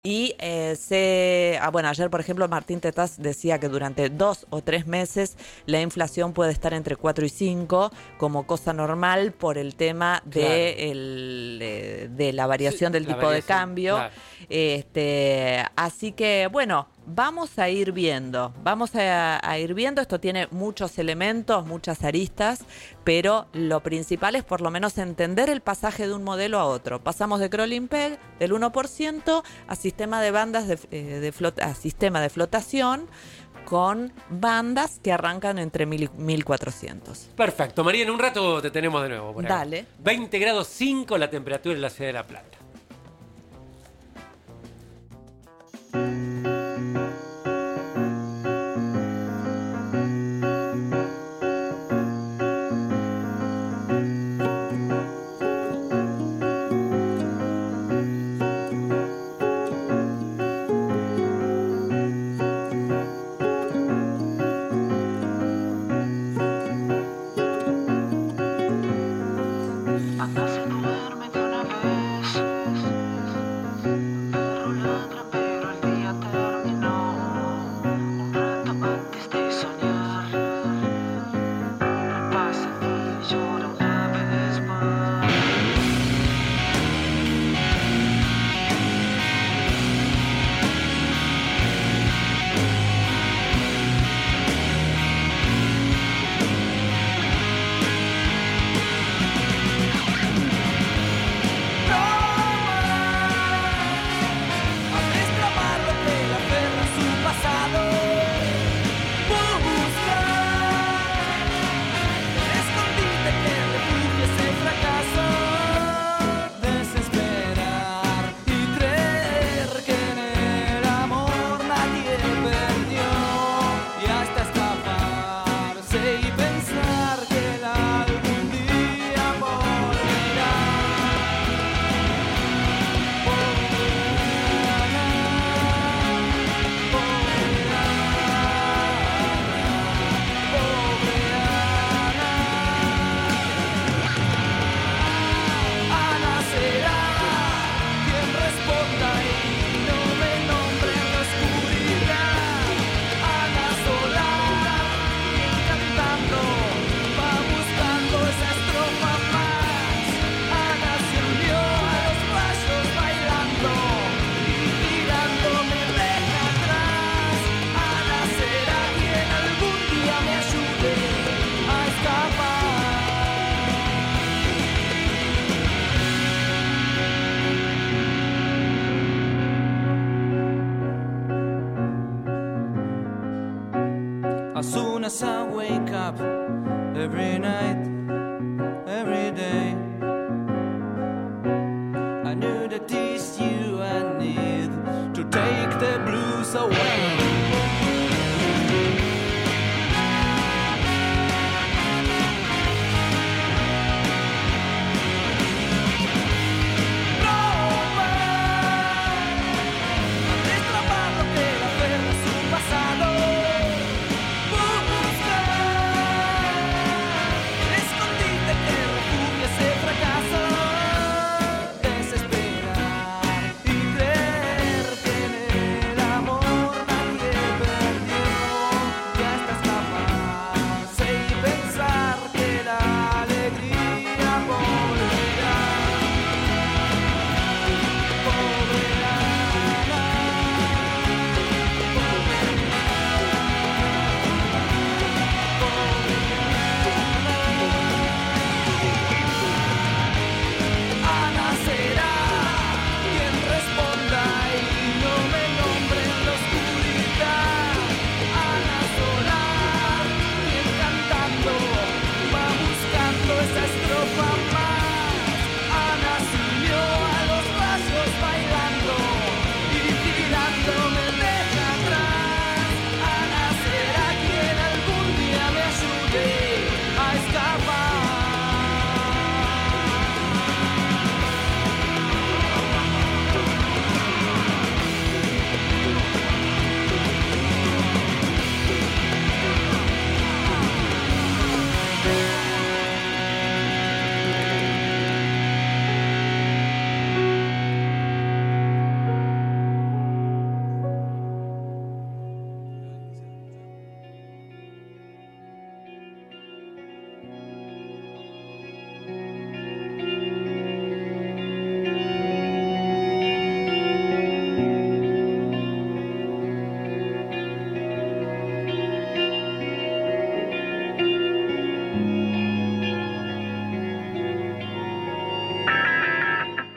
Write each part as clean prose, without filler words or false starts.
Y bueno, ayer, por ejemplo, Martín Tetaz decía que durante 2 o 3 meses la inflación puede estar entre 4 y 5 como cosa normal por el tema de la variación del tipo de cambio. Claro. Así que, bueno, vamos a ir viendo. Esto tiene muchos elementos, muchas aristas, pero lo principal es por lo menos entender el pasaje de un modelo a otro. Pasamos de crawling peg del 1% a sistema de bandas a sistema de flotación con bandas que arrancan entre 1000 y 1400. Perfecto, María, en un rato te tenemos de nuevo por acá. Dale. 20 grados 5 la temperatura en la ciudad de La Plata. As soon as I wake up, every night, every day, I knew that it's you I need to take the blues away. Desesperar y creer que en el amor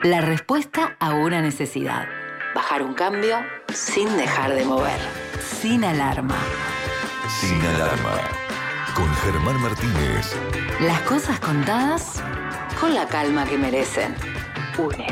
La respuesta a una necesidad. Bajar un cambio sin dejar de mover. Sin alarma. Sin alarma. Con Germán Martínez. Las cosas contadas con la calma que merecen. UNE.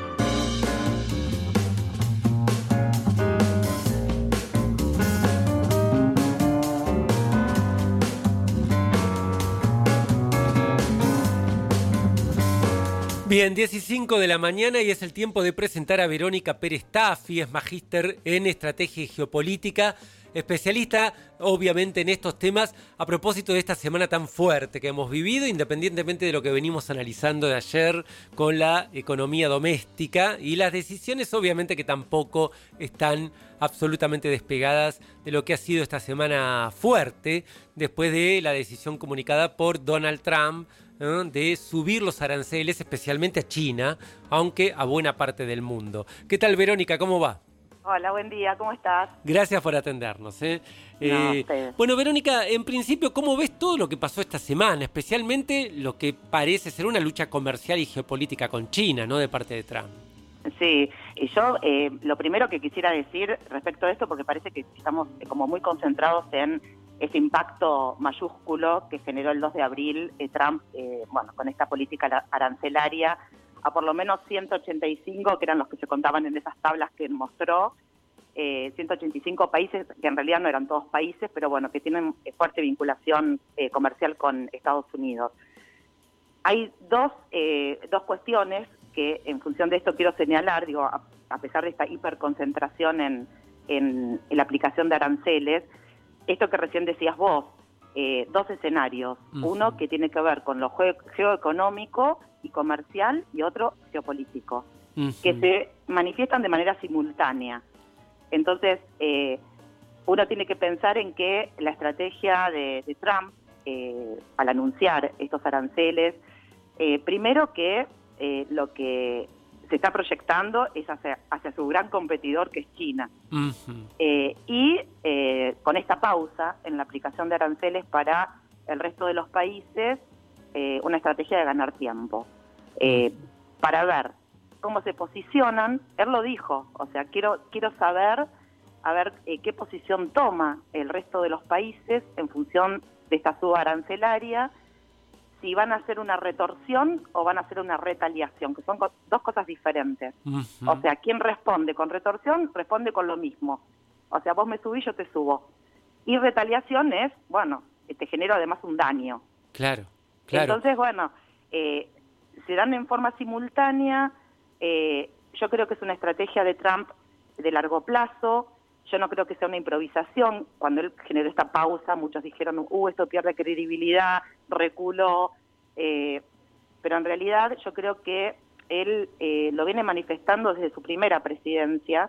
Bien, 10:05 de la mañana y es el tiempo de presentar a Verónica Pérez Taffi, es magíster en Estrategia y Geopolítica, especialista obviamente en estos temas a propósito de esta semana tan fuerte que hemos vivido, independientemente de lo que venimos analizando de ayer con la economía doméstica y las decisiones obviamente que tampoco están absolutamente despegadas de lo que ha sido esta semana fuerte después de la decisión comunicada por Donald Trump de subir los aranceles, especialmente a China, aunque a buena parte del mundo. ¿Qué tal, Verónica? ¿Cómo va? Hola, buen día, ¿cómo estás? Gracias por atendernos. Ustedes. Bueno, Verónica, en principio, ¿cómo ves todo lo que pasó esta semana? Especialmente lo que parece ser una lucha comercial y geopolítica con China, ¿no? De parte de Trump. Sí, y yo lo primero que quisiera decir respecto a esto, porque parece que estamos como muy concentrados en ese impacto mayúsculo que generó el 2 de abril Trump, con esta política arancelaria, a por lo menos 185, que eran los que se contaban en esas tablas que mostró, 185 países, que en realidad no eran todos países, pero bueno, que tienen fuerte vinculación comercial con Estados Unidos. Hay dos cuestiones que en función de esto quiero señalar, digo, a pesar de esta hiperconcentración en la aplicación de aranceles, esto que recién decías vos, dos escenarios, uno que tiene que ver con lo geoeconómico y comercial y otro geopolítico, que se manifiestan de manera simultánea. Entonces, uno tiene que pensar en que la estrategia de Trump, al anunciar estos aranceles, primero que lo que se está proyectando es hacia su gran competidor, que es China. Y con esta pausa en la aplicación de aranceles para el resto de los países, una estrategia de ganar tiempo. Para ver cómo se posicionan, él lo dijo, o sea, quiero saber qué posición toma el resto de los países en función de esta suba arancelaria, si van a hacer una retorsión o van a hacer una retaliación, que son dos cosas diferentes. O sea, quien responde con retorsión, responde con lo mismo. O sea, vos me subís, yo te subo. Y retaliación es, te genero además un daño. Claro. Entonces, se dan en forma simultánea. Yo creo que es una estrategia de Trump de largo plazo. Yo no creo que sea una improvisación. Cuando él generó esta pausa, muchos dijeron, esto pierde credibilidad, reculó. Pero en realidad yo creo que él lo viene manifestando desde su primera presidencia.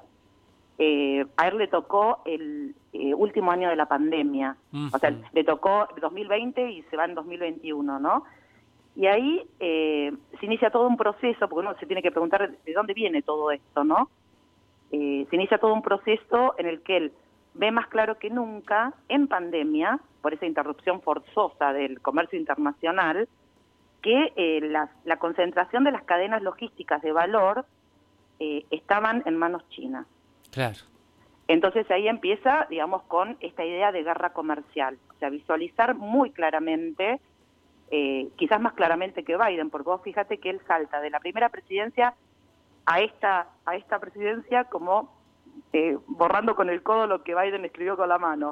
A él le tocó el último año de la pandemia. O sea, le tocó 2020 y se va en 2021, ¿no? Y ahí se inicia todo un proceso, porque uno se tiene que preguntar de dónde viene todo esto, ¿no? Se inicia todo un proceso en el que él ve más claro que nunca, en pandemia, por esa interrupción forzosa del comercio internacional, que la concentración de las cadenas logísticas de valor estaban en manos chinas. Claro. Entonces ahí empieza, digamos, con esta idea de guerra comercial, o sea, visualizar muy claramente, quizás más claramente que Biden, porque vos fíjate que él salta de la primera presidencia a esta presidencia como borrando con el codo lo que Biden escribió con la mano.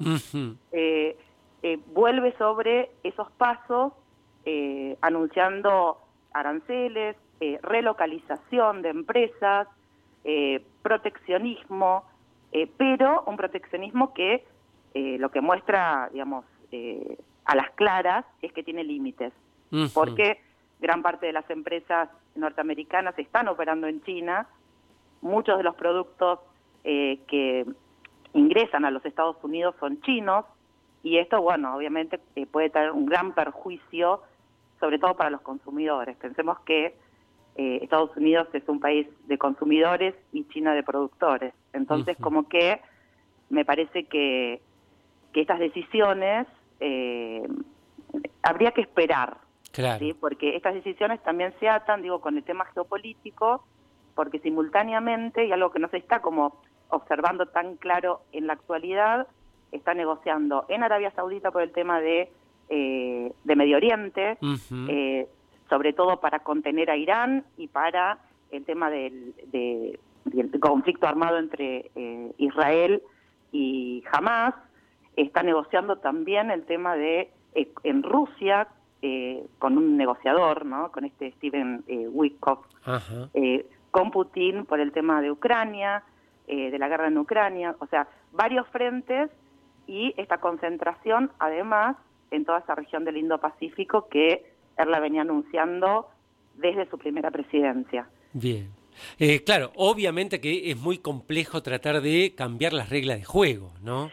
Vuelve sobre esos pasos anunciando aranceles, relocalización de empresas, proteccionismo, pero un proteccionismo que lo que muestra, digamos, a las claras es que tiene límites, porque gran parte de las empresas norteamericanas están operando en China, muchos de los productos que ingresan a los Estados Unidos son chinos, y esto, obviamente puede tener un gran perjuicio, sobre todo para los consumidores. Pensemos que Estados Unidos es un país de consumidores y China de productores. Entonces, como que me parece que estas decisiones habría que esperar. Claro. ¿Sí? Porque estas decisiones también se atan, con el tema geopolítico, porque simultáneamente, y algo que no se está como observando tan claro en la actualidad, está negociando en Arabia Saudita por el tema de Medio Oriente, sobre todo para contener a Irán y para el tema del conflicto armado entre Israel y Hamas. Está negociando también el tema de en Rusia con un negociador, ¿no? Con Steven Witkoff, con Putin por el tema de Ucrania, de la guerra en Ucrania, o sea, varios frentes y esta concentración, además, en toda esa región del Indo-Pacífico que él la venía anunciando desde su primera presidencia. Bien. Claro, obviamente que es muy complejo tratar de cambiar las reglas de juego, ¿no?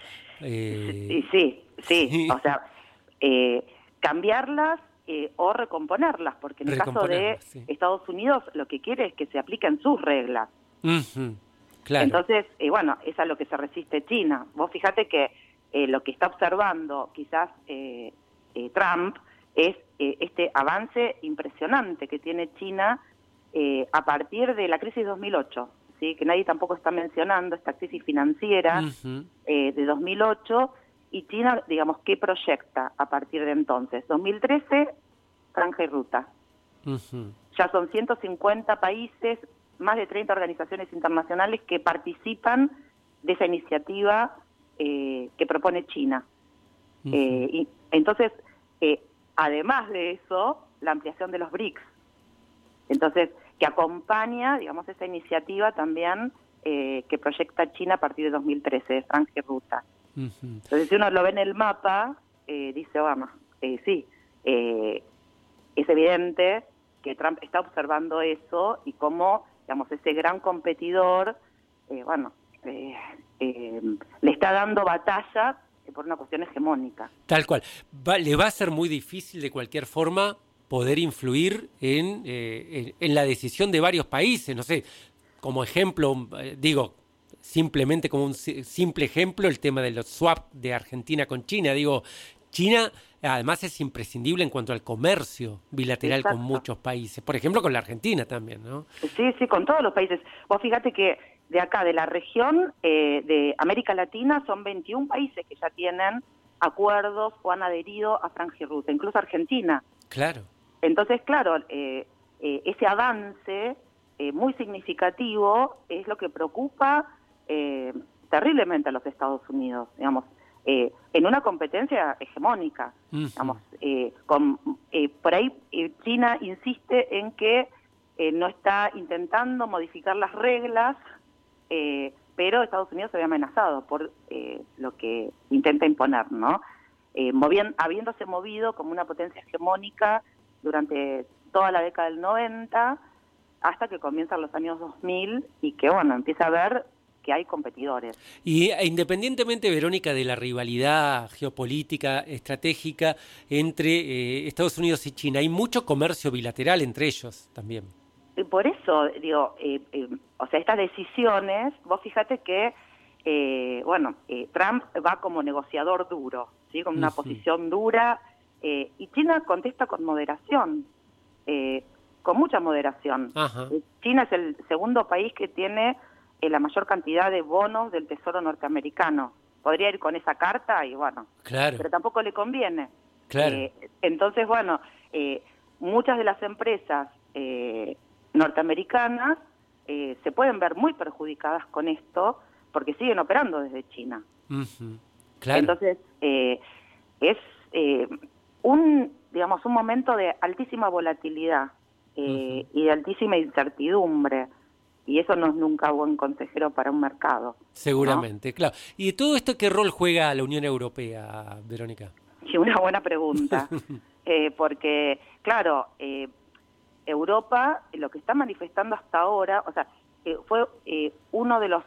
Sí. O sea, cambiarlas o recomponerlas, porque en el caso de Estados Unidos lo que quiere es que se apliquen sus reglas. Claro. Entonces, bueno, es a lo que se resiste China. Vos fíjate que lo que está observando quizás Trump es este avance impresionante que tiene China a partir de la crisis 2008, ¿sí? Que nadie tampoco está mencionando, esta crisis financiera de 2008, y China, digamos, ¿qué proyecta a partir de entonces? 2013, franja y ruta. Ya son 150 países, más de 30 organizaciones internacionales que participan de esa iniciativa que propone China. Y entonces, además de eso, la ampliación de los BRICS. Entonces, que acompaña, digamos, esa iniciativa también que proyecta China a partir de 2013, de franja y ruta. Entonces, si uno lo ve en el mapa, dice Obama, sí, es evidente que Trump está observando eso y cómo, digamos, ese gran competidor, le está dando batalla por una cuestión hegemónica. Tal cual. Le va a ser muy difícil de cualquier forma poder influir en la decisión de varios países. No sé, como ejemplo, digo, simplemente como un simple ejemplo, el tema de los swap de Argentina con China. Digo, China además es imprescindible en cuanto al comercio bilateral con muchos países. Por ejemplo, con la Argentina también, ¿no? Sí, con todos los países. Vos fíjate que de acá, de la región de América Latina, son 21 países que ya tienen acuerdos o han adherido a franja y ruta, incluso Argentina. Claro. Entonces, claro, ese avance muy significativo es lo que preocupa terriblemente a los Estados Unidos, digamos, en una competencia hegemónica. Digamos, por ahí China insiste en que no está intentando modificar las reglas, pero Estados Unidos se ve amenazado por lo que intenta imponer, ¿no? Habiéndose movido como una potencia hegemónica durante toda la década del 90 hasta que comienzan los años 2000 y que, bueno, empieza a ver que hay competidores. Y independientemente, Verónica, de la rivalidad geopolítica, estratégica entre Estados Unidos y China, hay mucho comercio bilateral entre ellos también. Por eso, digo, o sea, estas decisiones, vos fíjate que, Trump va como negociador duro, ¿sí? Con una posición dura, y China contesta con moderación, con mucha moderación. China es el segundo país que tiene la mayor cantidad de bonos del Tesoro norteamericano. Podría ir con esa carta y bueno, claro, pero tampoco le conviene. Claro. Entonces, bueno, muchas de las empresas norteamericanas se pueden ver muy perjudicadas con esto porque siguen operando desde China. Claro. Entonces, es un momento de altísima volatilidad y de altísima incertidumbre. Y eso no es nunca buen consejero para un mercado. Seguramente, ¿no? Claro. ¿Y todo esto qué rol juega la Unión Europea, Verónica? Sí, una buena pregunta. Porque, claro, Europa lo que está manifestando hasta ahora, o sea, fue uno de los,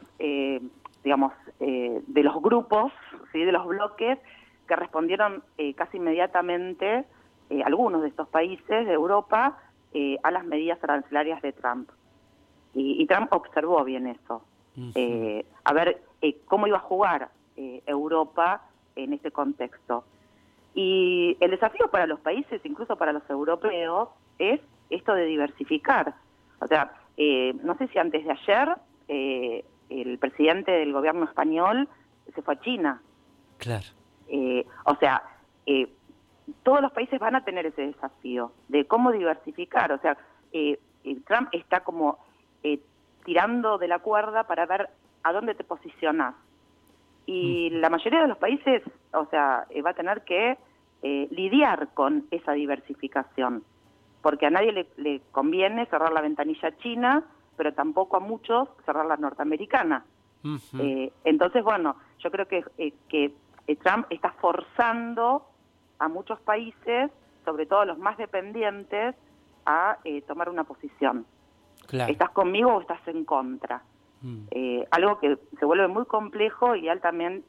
de los grupos, ¿sí? De los bloques que respondieron casi inmediatamente, algunos de estos países de Europa, a las medidas arancelarias de Trump. Y Trump observó bien eso. A ver cómo iba a jugar Europa en ese contexto. Y el desafío para los países, incluso para los europeos, es esto de diversificar. O sea, no sé si antes de ayer, el presidente del gobierno español se fue a China. Claro. O sea, todos los países van a tener ese desafío de cómo diversificar. O sea, Trump está como tirando de la cuerda para ver a dónde te posicionás. Y la mayoría de los países, o sea, va a tener que lidiar con esa diversificación, porque a nadie le conviene cerrar la ventanilla china, pero tampoco a muchos cerrar la norteamericana. Entonces, bueno, yo creo que Trump está forzando a muchos países, sobre todo los más dependientes, a tomar una posición. Claro. ¿Estás conmigo o estás en contra? Algo que se vuelve muy complejo y altamente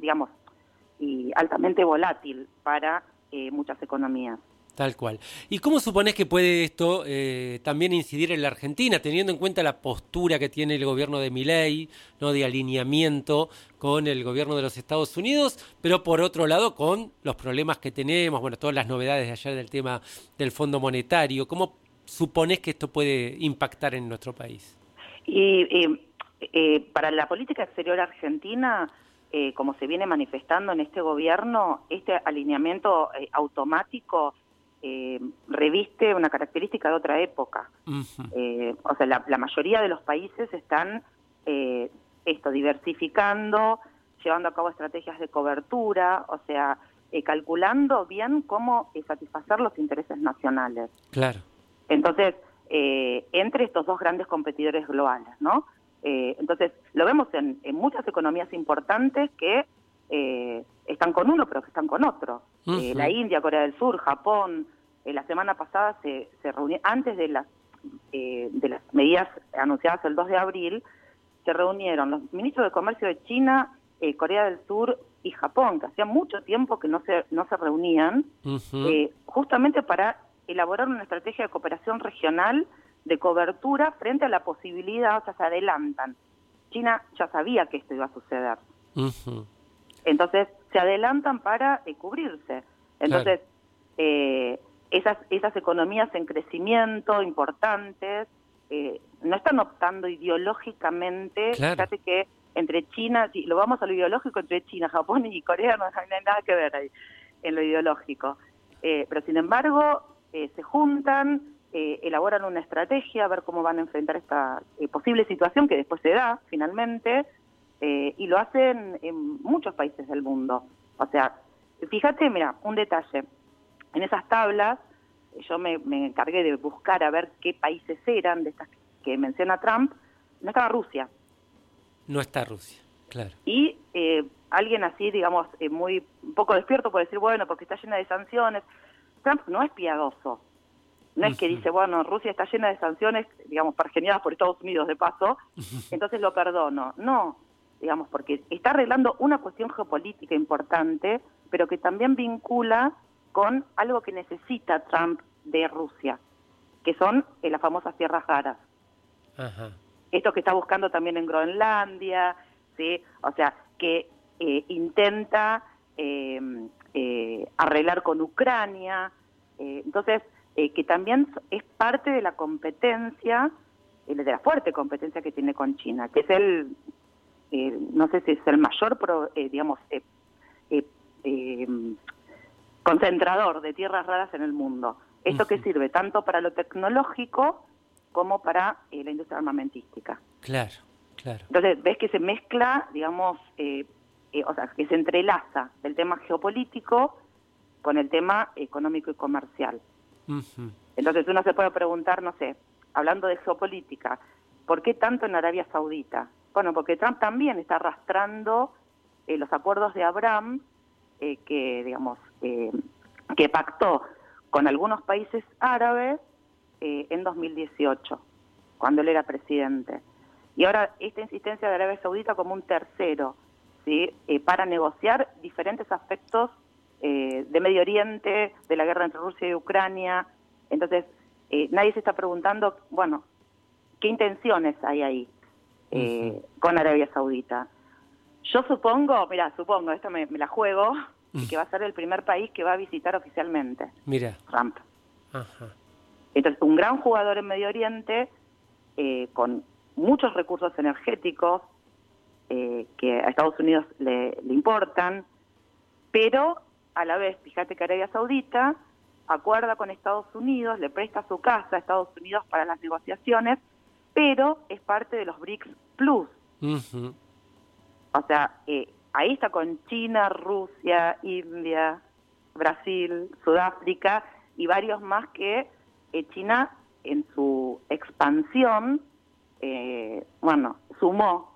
volátil para muchas economías. Tal cual. ¿Y cómo suponés que puede esto también incidir en la Argentina, teniendo en cuenta la postura que tiene el gobierno de Milei, ¿no?, de alineamiento con el gobierno de los Estados Unidos, pero por otro lado con los problemas que tenemos, bueno, todas las novedades de ayer del tema del Fondo Monetario? ¿Cómo suponés que esto puede impactar en nuestro país? Para la política exterior argentina, como se viene manifestando en este gobierno, este alineamiento automático reviste una característica de otra época. O sea, la mayoría de los países están diversificando, llevando a cabo estrategias de cobertura, o sea, calculando bien cómo satisfacer los intereses nacionales. Claro. Entonces, entre estos dos grandes competidores globales, ¿no? Entonces, lo vemos en muchas economías importantes que están con uno, pero que están con otro. La India, Corea del Sur, Japón. La semana pasada se reunió, antes de las medidas anunciadas el 2 de abril, se reunieron los ministros de Comercio de China, Corea del Sur y Japón, que hacía mucho tiempo que no se reunían, justamente para elaborar una estrategia de cooperación regional de cobertura frente a la posibilidad, o sea, se adelantan. China ya sabía que esto iba a suceder. Entonces, se adelantan para cubrirse. Entonces, esas economías en crecimiento importantes no están optando ideológicamente. Fíjate que entre China, si lo vamos a lo ideológico, entre China, Japón y Corea no hay nada que ver ahí en lo ideológico. Pero sin embargo, se juntan, elaboran una estrategia, a ver cómo van a enfrentar esta posible situación que después se da finalmente, y lo hacen en muchos países del mundo. O sea, fíjate, mira, un detalle. En esas tablas, yo me encargué de buscar a ver qué países eran de estas que menciona Trump. No estaba Rusia. No está Rusia, claro. Y alguien así, digamos, un poco despierto puede decir, bueno, porque está llena de sanciones. Trump no es piadoso. No es que dice, bueno, Rusia está llena de sanciones, digamos, pergeñadas por Estados Unidos de paso, entonces lo perdono. No, digamos, porque está arreglando una cuestión geopolítica importante, pero que también vincula con algo que necesita Trump de Rusia, que son las famosas tierras raras. Esto que está buscando también en Groenlandia, ¿sí? O sea, que intenta arreglar con Ucrania. Entonces, que también es parte de la competencia, de la fuerte competencia que tiene con China, que es no sé si es el mayor, concentrador de tierras raras en el mundo. Esto que sirve tanto para lo tecnológico como para la industria armamentística. Claro, claro. Entonces, ves que se mezcla, digamos, o sea, que se entrelaza el tema geopolítico con el tema económico y comercial. Entonces uno se puede preguntar, no sé, hablando de geopolítica, ¿por qué tanto en Arabia Saudita? Bueno, porque Trump también está arrastrando los acuerdos de Abraham que pactó con algunos países árabes en 2018, cuando él era presidente. Y ahora esta insistencia de Arabia Saudita como un tercero, ¿sí? Para negociar diferentes aspectos de Medio Oriente, de la guerra entre Rusia y Ucrania. Entonces, nadie se está preguntando, bueno, ¿qué intenciones hay ahí con Arabia Saudita? Yo supongo, esta me la juego, que va a ser el primer país que va a visitar oficialmente Trump. Entonces, un gran jugador en Medio Oriente, con muchos recursos energéticos que a Estados Unidos le importan, pero a la vez, fíjate que Arabia Saudita acuerda con Estados Unidos, le presta su casa a Estados Unidos para las negociaciones, pero es parte de los BRICS Plus. Uh-huh. O sea, ahí está con China, Rusia, India, Brasil, Sudáfrica y varios más que China en su expansión, sumó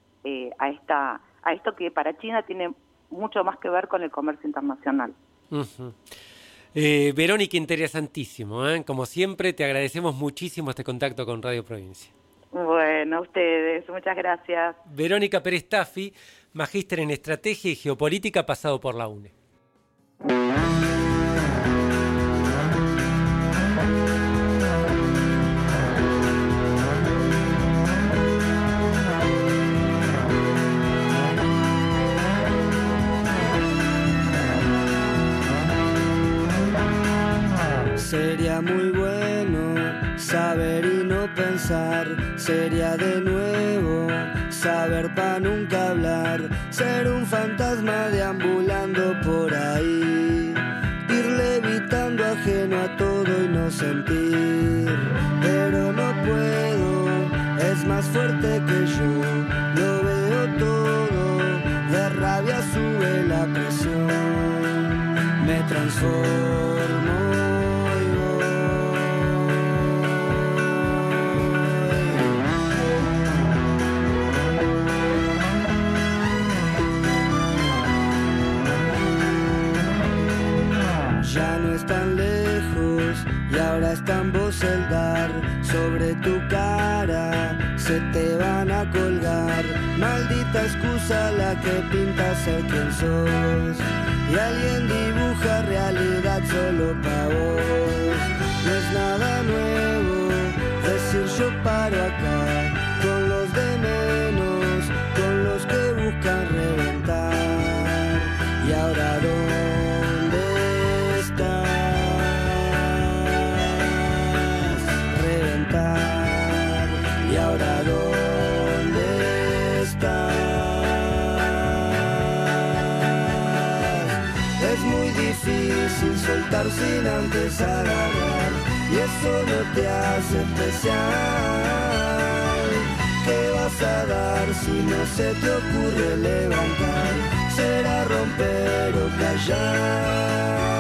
a esto que para China tiene mucho más que ver con el comercio internacional. Uh-huh. Verónica, interesantísimo, ¿eh? Como siempre, te agradecemos muchísimo este contacto con Radio Provincia. Bueno, a ustedes, muchas gracias. Verónica Pérez Taffi, magíster en Estrategia y Geopolítica, pasado por la UNE. Sería muy bueno saber y no pensar, sería de nuevo saber pa' nunca hablar, ser un fantasma deambulando por ahí, ir levitando ajeno a todo y no sentir, pero no puedo, es más fuerte que yo, lo veo todo, de rabia sube la presión, me transformo. Ya no es tan lejos y ahora está en vos el dar. Sobre tu cara se te van a colgar. Maldita excusa la que pinta ser quien sos. Y alguien dibuja realidad solo pa' vos. No es nada nuevo decir yo paro acá. Con los de menos, con los que buscan reventar. Y ahora ¿y ahora dónde estás? Es muy difícil soltar sin antes agarrar, y eso no te hace especial. ¿Qué vas a dar si no se te ocurre levantar? Será romper o callar.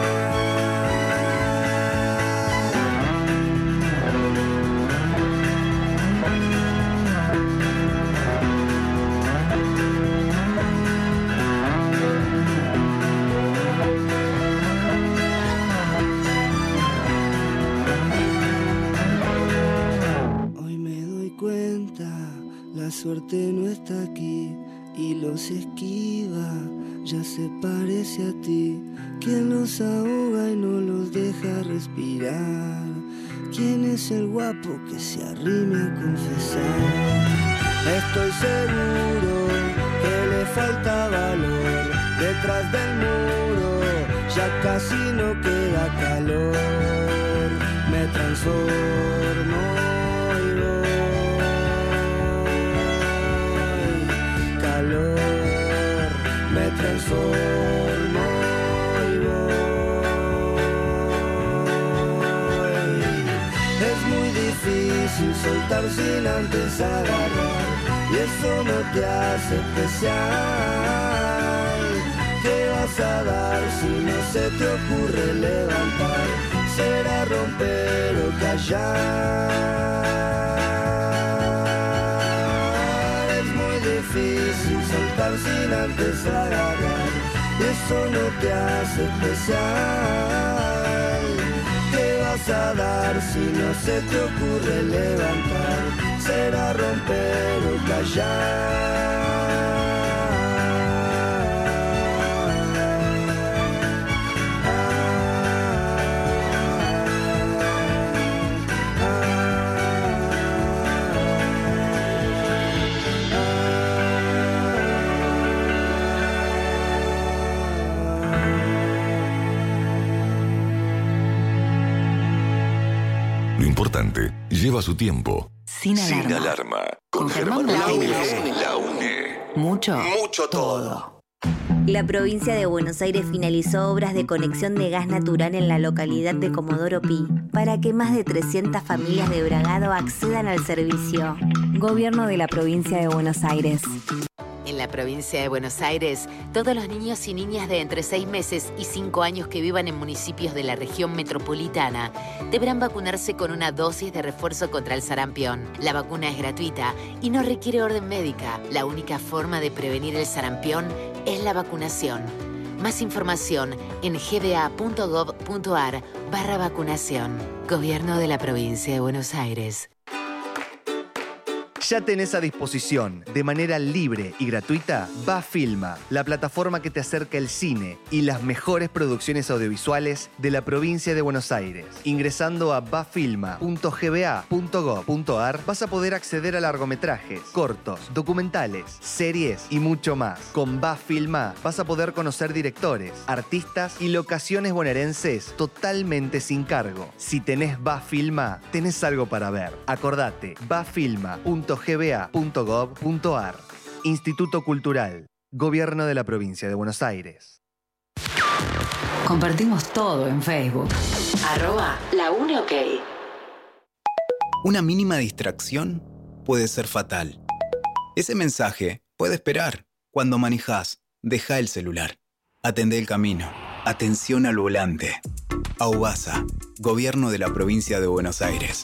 La suerte no está aquí y los esquiva, ya se parece a ti. ¿Quién los ahoga y no los deja respirar? ¿Quién es el guapo que se arrime a confesar? Estoy seguro que le falta valor detrás del muro, ya casi no queda calor. Me transformo y voy. Me transformo y voy. Es muy difícil soltar sin antes agarrar, y eso no te hace especial. ¿Qué vas a dar si no se te ocurre levantar? Será romper o callar. Difícil soltar sin antes agarrar, eso no te hace especial. ¿Qué vas a dar si no se te ocurre levantar? Será romper o callar. Lo importante lleva su tiempo. Sin alarma. Con Germán Martínez. La UNE. Mucho todo. La provincia de Buenos Aires finalizó obras de conexión de gas natural en la localidad de Comodoro Pi para que más de 300 familias de Bragado accedan al servicio. Gobierno de la provincia de Buenos Aires. En la provincia de Buenos Aires, todos los niños y niñas de entre 6 meses y 5 años que vivan en municipios de la región metropolitana deberán vacunarse con una dosis de refuerzo contra el sarampión. La vacuna es gratuita y no requiere orden médica. La única forma de prevenir el sarampión es la vacunación. Más información en gba.gov.ar/vacunación. Gobierno de la provincia de Buenos Aires. Ya tenés a disposición, de manera libre y gratuita, Bafilma, la plataforma que te acerca el cine y las mejores producciones audiovisuales de la provincia de Buenos Aires. Ingresando a bafilma.gba.gov.ar vas a poder acceder a largometrajes, cortos, documentales, series y mucho más. Con Bafilma vas a poder conocer directores, artistas y locaciones bonaerenses totalmente sin cargo. Si tenés Bafilma, tenés algo para ver. Acordate, bafilma.gba.gov.ar. Instituto Cultural, Gobierno de la Provincia de Buenos Aires. Compartimos todo en Facebook. @LaUneOK. Una mínima distracción puede ser fatal. Ese mensaje puede esperar. Cuando manejás, deja el celular. Atendé el camino. Atención al volante. AUBASA, Gobierno de la Provincia de Buenos Aires.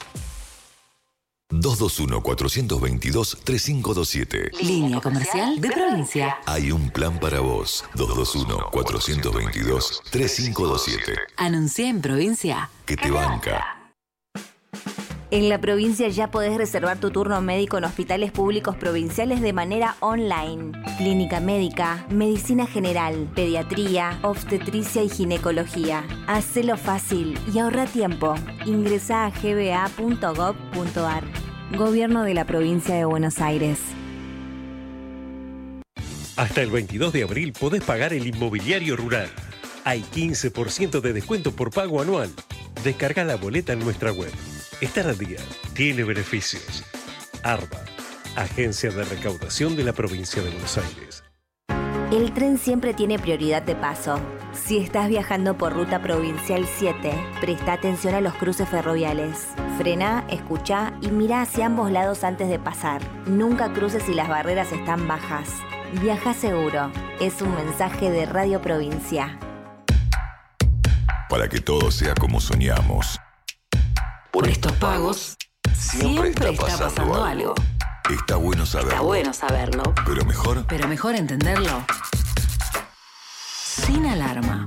221-422-3527. Línea comercial de provincia. Hay un plan para vos. 221-422-3527. Anuncié en provincia. Que te banca. En la provincia ya podés reservar tu turno médico en hospitales públicos provinciales de manera online. Clínica médica, medicina general, pediatría, obstetricia y ginecología. Hacelo fácil y ahorra tiempo. Ingresá a gba.gov.ar. Gobierno de la provincia de Buenos Aires. Hasta el 22 de abril podés pagar el inmobiliario rural. Hay 15% de descuento por pago anual. Descarga la boleta en nuestra web. Estar al día tiene beneficios. ARBA, Agencia de Recaudación de la Provincia de Buenos Aires. El tren siempre tiene prioridad de paso. Si estás viajando por ruta provincial 7, presta atención a los cruces ferroviales. Frená, escuchá y mirá hacia ambos lados antes de pasar. Nunca cruces si las barreras están bajas. Viaja seguro. Es un mensaje de Radio Provincia. Para que todo sea como soñamos. Por estos pagos, siempre está pasando algo. Está bueno saberlo. Está bueno saberlo. Pero mejor entenderlo. Sin alarma.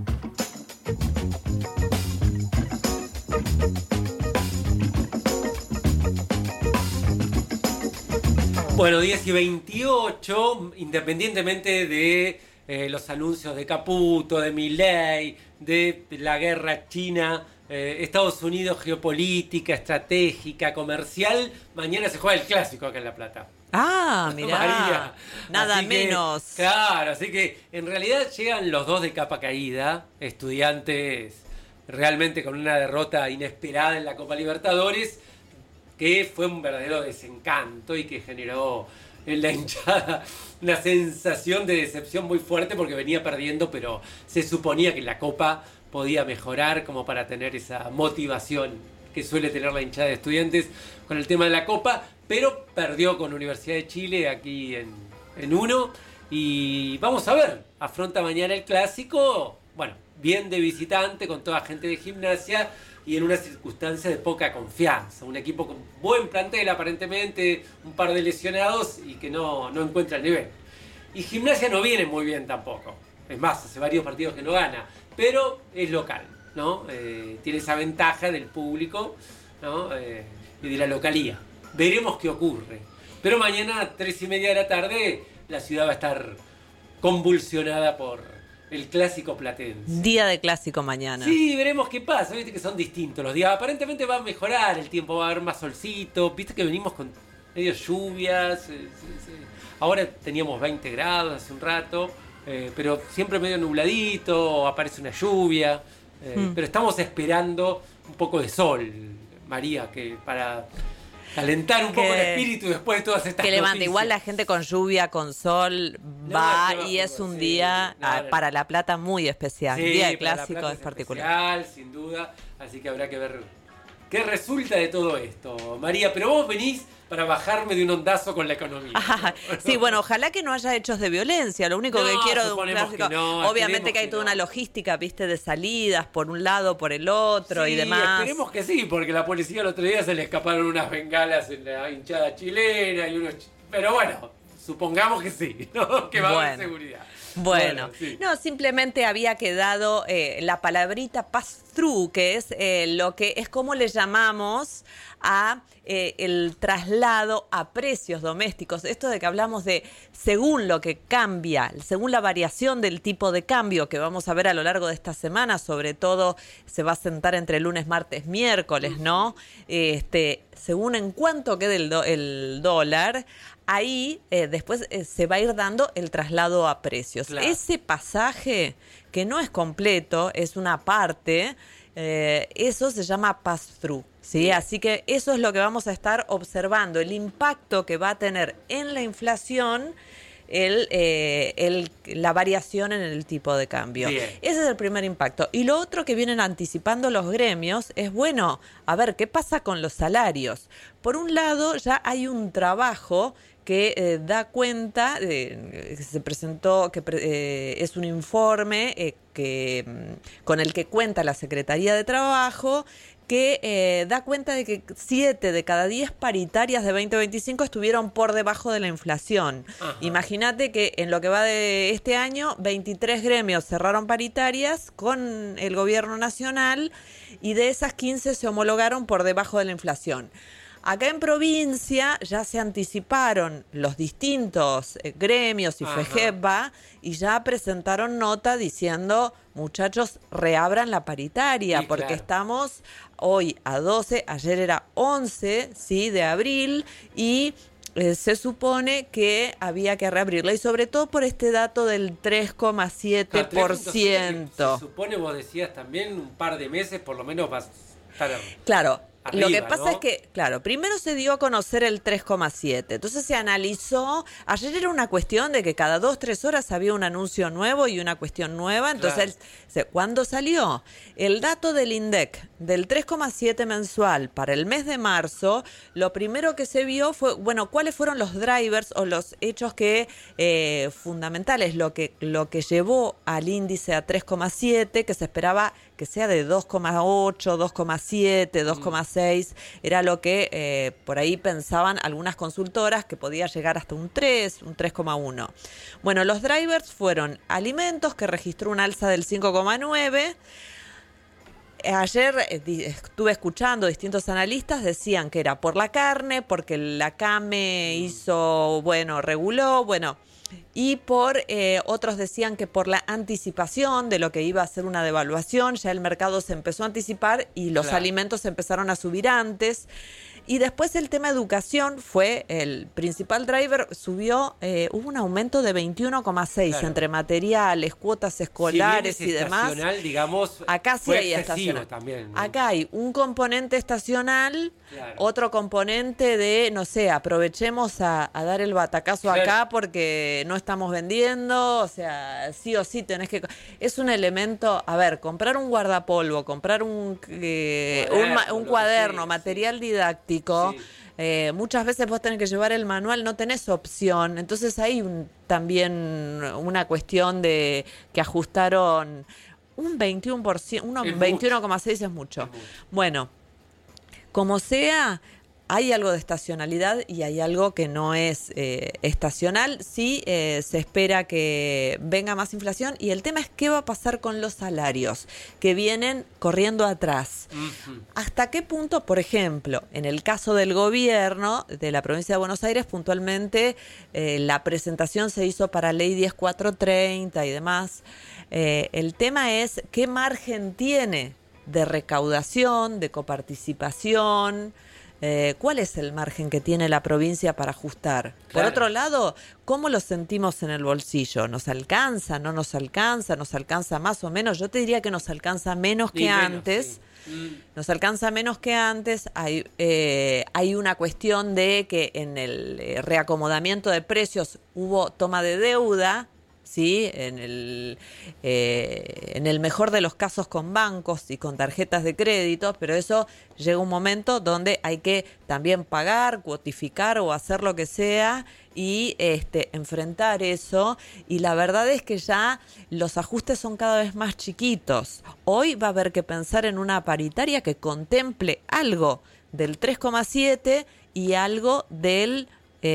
Bueno, 10:28, independientemente de los anuncios de Caputo, de Milei, de la guerra China, Estados Unidos, geopolítica, estratégica, comercial, mañana se juega el clásico acá en La Plata. Ah, mirá, María. nada Así que, menos. Claro, así que en realidad llegan los dos de capa caída, Estudiantes realmente con una derrota inesperada en la Copa Libertadores, que fue un verdadero desencanto y que generó en la hinchada una sensación de decepción muy fuerte porque venía perdiendo, pero se suponía que la Copa podía mejorar como para tener esa motivación que suele tener la hinchada de Estudiantes con el tema de la Copa, pero perdió con Universidad de Chile aquí en uno. Y vamos a ver, afronta mañana el clásico, bueno, bien de visitante, con toda gente de Gimnasia y en una circunstancia de poca confianza. Un equipo con buen plantel aparentemente, un par de lesionados y que no encuentra el nivel. Y Gimnasia no viene muy bien tampoco. Es más, hace varios partidos que no gana, pero es local, ¿no? Tiene esa ventaja del público, ¿no? Y de la localía. Veremos qué ocurre. Pero mañana a 3:30 de la tarde la ciudad va a estar convulsionada por el clásico platense. Día de clásico mañana. Sí, veremos qué pasa. Viste que son distintos los días. Aparentemente va a mejorar el tiempo, va a haber más solcito. Viste que venimos con medio lluvias. Ahora teníamos 20 grados hace un rato, pero siempre medio nubladito, aparece una lluvia. Pero estamos esperando un poco de sol, María, que para Calentar un poco el espíritu después de todas estas que levanta. noticias. Igual la gente con lluvia, con sol, va y es un día para La Plata muy especial. Sí, Día de para La clásico Plata es particular. especial, sin duda. Así que habrá que ver qué resulta de todo esto. María, pero vos venís para bajarme de un ondazo con la economía. Sí, bueno, ojalá que no haya hechos de violencia. Lo único que quiero de un clásico, obviamente que hay toda una logística, viste, de salidas por un lado, por el otro y demás. Esperemos que sí, porque la policía el otro día se le escaparon unas bengalas en la hinchada chilena y unos... Pero bueno, supongamos que sí, ¿no? Que va a haber seguridad. Bueno, sí. No, simplemente había quedado la palabrita pass-through, que es lo que es como le llamamos a el traslado a precios domésticos. Esto de que hablamos de según lo que cambia, según la variación del tipo de cambio que vamos a ver a lo largo de esta semana, sobre todo se va a sentar entre lunes, martes, miércoles, ¿no? Según en cuánto quede el dólar, ahí después se va a ir dando el traslado a precios. Claro. Ese pasaje, que no es completo, es una parte, eso se llama pass-through, ¿sí? Así que eso es lo que vamos a estar observando, el impacto que va a tener en la inflación la variación en el tipo de cambio. Bien. Ese es el primer impacto. Y lo otro que vienen anticipando los gremios es, bueno, a ver, ¿qué pasa con los salarios? Por un lado, ya hay un trabajo que da cuenta, se presentó, es un informe con el que cuenta la Secretaría de Trabajo, que da cuenta de que 7 de cada 10 paritarias de 2025 estuvieron por debajo de la inflación. Imagínate que en lo que va de este año, 23 gremios cerraron paritarias con el gobierno nacional y de esas 15 se homologaron por debajo de la inflación. Acá en provincia ya se anticiparon los distintos gremios y FEGEPA y ya presentaron nota diciendo, muchachos, reabran la paritaria, sí, porque estamos hoy a 12, ayer era 11, ¿sí?, de abril, y se supone que había que reabrirla, y sobre todo por este dato del 3,7%. Se supone, vos decías también, un par de meses por lo menos va a estar... Claro. Arriba, lo que pasa, ¿no?, es que, claro, primero se dio a conocer el 3,7. Entonces se analizó. Ayer era una cuestión de que cada 2-3 horas había un anuncio nuevo y una cuestión nueva. Entonces, claro, ¿cuándo salió? El dato del INDEC del 3,7 mensual para el mes de marzo, lo primero que se vio fue, bueno, cuáles fueron los drivers o los hechos que fundamentales, lo que llevó al índice a 3,7, que se esperaba que sea de 2,8, 2,7, 2,6, era lo que por ahí pensaban algunas consultoras que podía llegar hasta un 3, un 3,1. Bueno, los drivers fueron alimentos, que registró un alza del 5,9. Ayer estuve escuchando distintos analistas, decían que era por la carne, porque la CAME reguló, y por otros decían que por la anticipación de lo que iba a ser una devaluación, ya el mercado se empezó a anticipar y los alimentos empezaron a subir antes. Y después el tema educación fue el principal driver, subió, hubo un aumento de 21,6 entre materiales, cuotas escolares y demás. Digamos, acá sí hay estacional. También, ¿no? Acá hay un componente estacional, otro componente de, no sé, aprovechemos a dar el batacazo acá porque no estamos vendiendo, o sea, sí o sí tenés que... Es un elemento, a ver, comprar un guardapolvo, comprar un cuaderno, material didáctico. Sí. Muchas veces vos tenés que llevar el manual, no tenés opción. Entonces hay también una cuestión de que ajustaron un 21%, 21,6 es mucho. Bueno, como sea, hay algo de estacionalidad y hay algo que no es estacional. Sí, se espera que venga más inflación y el tema es qué va a pasar con los salarios que vienen corriendo atrás. ¿Hasta qué punto, por ejemplo, en el caso del gobierno de la provincia de Buenos Aires, puntualmente la presentación se hizo para Ley 10430 y demás? El tema es qué margen tiene de recaudación, de coparticipación, ¿Cuál es el margen que tiene la provincia para ajustar? Claro. Por otro lado, ¿cómo lo sentimos en el bolsillo? ¿Nos alcanza? ¿No nos alcanza? ¿Nos alcanza más o menos? Yo te diría que nos alcanza menos que antes. Sí. Nos alcanza menos que antes. Hay una cuestión de que en el reacomodamiento de precios hubo toma de deuda, ¿sí? En el mejor de los casos con bancos y con tarjetas de crédito, pero eso llega un momento donde hay que también pagar, cuotificar o hacer lo que sea y enfrentar eso. Y la verdad es que ya los ajustes son cada vez más chiquitos. Hoy va a haber que pensar en una paritaria que contemple algo del 3,7 y algo de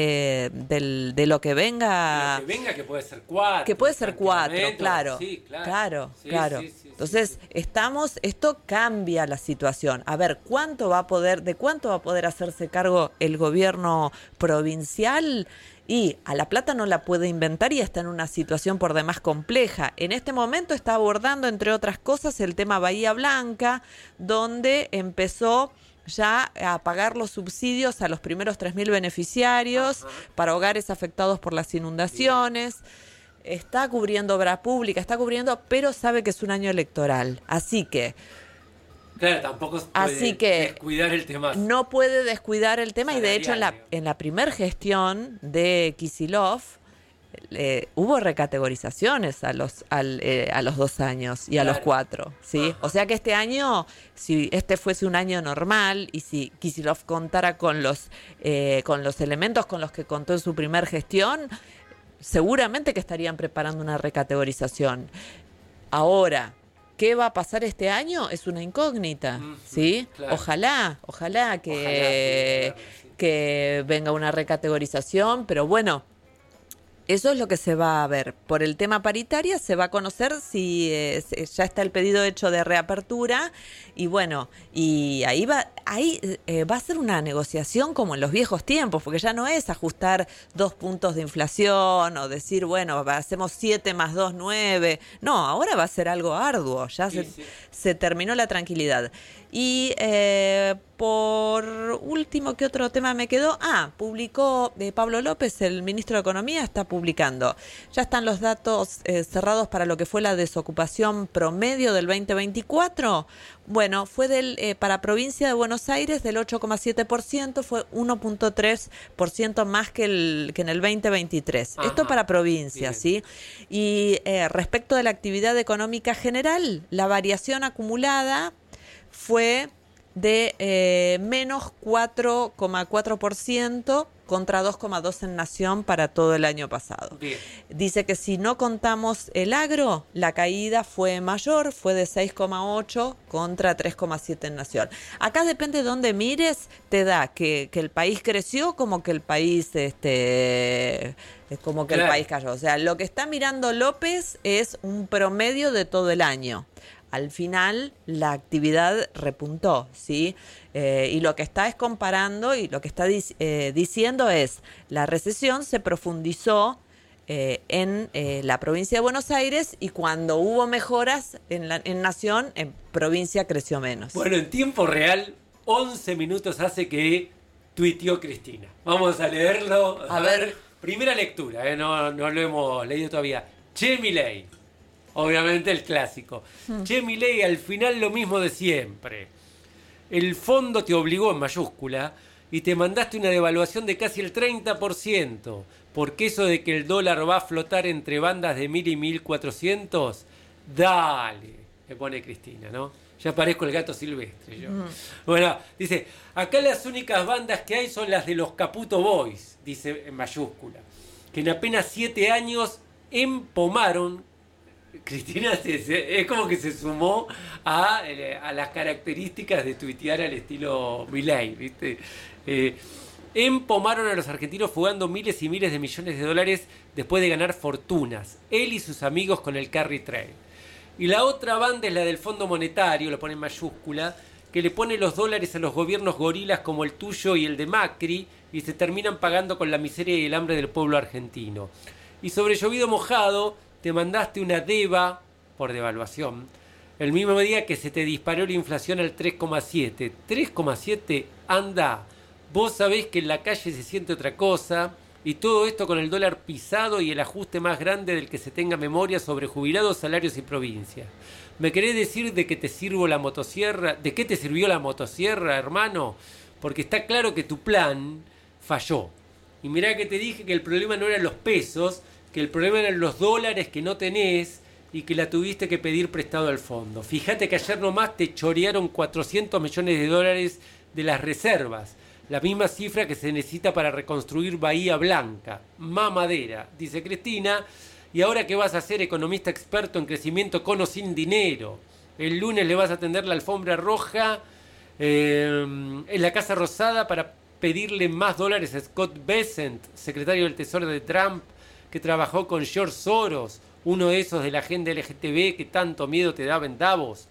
lo que venga. Lo que venga, que puede ser 4. Que puede ser 4, claro. Sí, claro. Sí, claro. Sí, sí, entonces, esto cambia la situación. A ver, ¿de cuánto va a poder hacerse cargo el gobierno provincial? Y a La Plata no la puede inventar y está en una situación por demás compleja. En este momento está abordando, entre otras cosas, el tema Bahía Blanca, donde empezó ya a pagar los subsidios a los primeros 3.000 beneficiarios para hogares afectados por las inundaciones. Está cubriendo obra pública, pero sabe que es un año electoral. Así que... Claro, tampoco puede descuidar el tema. No puede descuidar el tema salarial, y de hecho en la primer gestión de Kicillof hubo recategorizaciones a los 2 años y a los 4, ¿sí? O sea que este año, si este fuese un año normal y si Kicillof contara con los elementos con los que contó en su primer gestión, seguramente que estarían preparando una recategorización. Ahora, ¿qué va a pasar este año? Es una incógnita, ¿sí? Claro. Ojalá que venga una recategorización, pero bueno, eso es lo que se va a ver. Por el tema paritaria se va a conocer si ya está el pedido hecho de reapertura y bueno, y ahí va a ser una negociación como en los viejos tiempos, porque ya no es ajustar 2 puntos de inflación o decir, bueno, hacemos 7 más 2, 9. No, ahora va a ser algo arduo, ya se terminó la tranquilidad. Y por último, ¿qué otro tema me quedó? Publicó Pablo López, el ministro de Economía, está publicando. Ya están los datos cerrados para lo que fue la desocupación promedio del 2024. Bueno, fue para provincia de Buenos Aires del 8,7%, fue 1,3% más que en el 2023. Ajá. Esto para provincia, Bien. ¿sí? Y respecto de la actividad económica general, la variación acumulada fue de menos 4,4% contra 2,2% en Nación para todo el año pasado. Bien. Dice que si no contamos el agro, la caída fue mayor, fue de 6,8% contra 3,7% en Nación. Acá depende de dónde mires, te da que el país creció como que el país el país cayó. O sea, lo que está mirando López es un promedio de todo el año. Al final la actividad repuntó, ¿sí? Y lo que está es comparando y lo que está diciendo es la recesión se profundizó en la provincia de Buenos Aires y cuando hubo mejoras en Nación, en provincia creció menos. Bueno, en tiempo real, 11 minutos hace que tuiteó Cristina. Vamos a leerlo. A ver. Primera lectura, no lo hemos leído todavía. Che, Milei. Obviamente el clásico. Che, Milei, al final lo mismo de siempre. El fondo te obligó en mayúscula y te mandaste una devaluación de casi el 30%. Porque eso de que el dólar va a flotar entre bandas de 1.000 y 1.400, dale, le pone Cristina, ¿no? Ya parezco el gato silvestre yo. Bueno, dice, acá las únicas bandas que hay son las de los Caputo Boys, dice en mayúscula, que en apenas 7 años empomaron. Cristina es como que se sumó a las características de tuitear al estilo Milei, ¿viste? Empomaron a los argentinos fugando miles y miles de millones de dólares después de ganar fortunas, él y sus amigos con el carry trade. Y la otra banda es la del Fondo Monetario, lo pone en mayúscula, que le pone los dólares a los gobiernos gorilas como el tuyo y el de Macri y se terminan pagando con la miseria y el hambre del pueblo argentino. Y sobre llovido mojado te mandaste una deva, por devaluación, el mismo día que se te disparó la inflación al 3,7. 3,7 anda. Vos sabés que en la calle se siente otra cosa, y todo esto con el dólar pisado y el ajuste más grande del que se tenga memoria sobre jubilados, salarios y provincia. ¿Me querés decir de qué te sirvió la motosierra? ¿De qué te sirvió la motosierra, hermano? Porque está claro que tu plan falló. Y mirá que te dije que el problema no eran los pesos, que el problema eran los dólares que no tenés y que la tuviste que pedir prestado al fondo. Fíjate que ayer nomás te chorearon 400 millones de dólares de las reservas. La misma cifra que se necesita para reconstruir Bahía Blanca. Mamadera, dice Cristina. ¿Y ahora qué vas a hacer, economista experto en crecimiento con o sin dinero? El lunes le vas a tender la alfombra roja en la Casa Rosada para pedirle más dólares a Scott Bessent, secretario del Tesoro de Trump, que trabajó con George Soros, uno de esos de la agenda LGTB que tanto miedo te daba en Davos.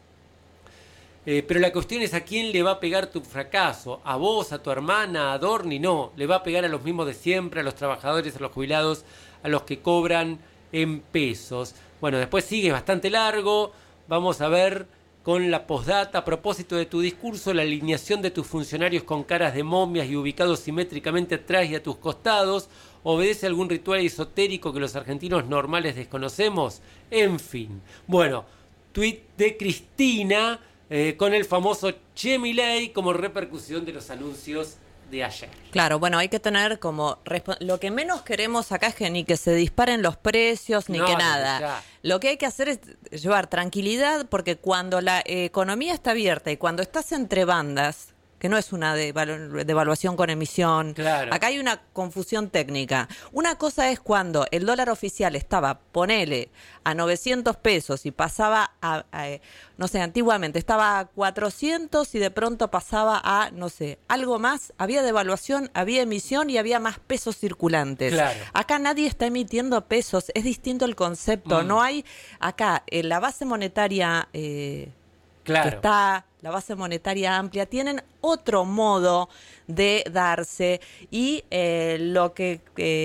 Pero la cuestión es a quién le va a pegar tu fracaso, a vos, a tu hermana, a Dorni. No, le va a pegar a los mismos de siempre, a los trabajadores, a los jubilados, a los que cobran en pesos. Bueno, después sigue bastante largo, vamos a ver con la postdata. A propósito de tu discurso, la alineación de tus funcionarios con caras de momias y ubicados simétricamente atrás y a tus costados, ¿obedece a algún ritual esotérico que los argentinos normales desconocemos? En fin, bueno, tuit de Cristina con el famoso Che Milei como repercusión de los anuncios de ayer. Claro, bueno, hay que tener como... Lo que menos queremos acá es que ni que se disparen los precios, ni que nada. Ya. Lo que hay que hacer es llevar tranquilidad, porque cuando la economía está abierta y cuando estás entre bandas, que no es una devaluación con emisión, Claro. acá hay una confusión técnica. Una cosa es cuando el dólar oficial estaba, ponele, a 900 pesos y pasaba no sé, antiguamente estaba a 400 y de pronto pasaba a, no sé, algo más. Había devaluación, había emisión y había más pesos circulantes. Claro. Acá nadie está emitiendo pesos, es distinto el concepto. No hay, acá, la base monetaria... Claro. que está la base monetaria amplia, tienen otro modo de darse y lo que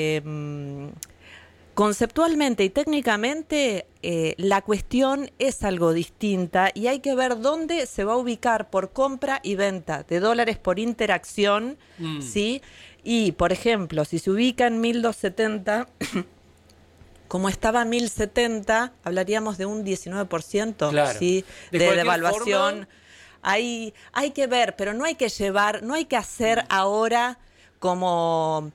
conceptualmente y técnicamente la cuestión es algo distinta y hay que ver dónde se va a ubicar por compra y venta de dólares por interacción, ¿sí? Y, por ejemplo, si se ubica en 1270... Como estaba 1070, hablaríamos de un 19%, Claro. ¿sí? De de cualquier devaluación. forma... Hay que ver, pero no hay que no hay que hacer ahora como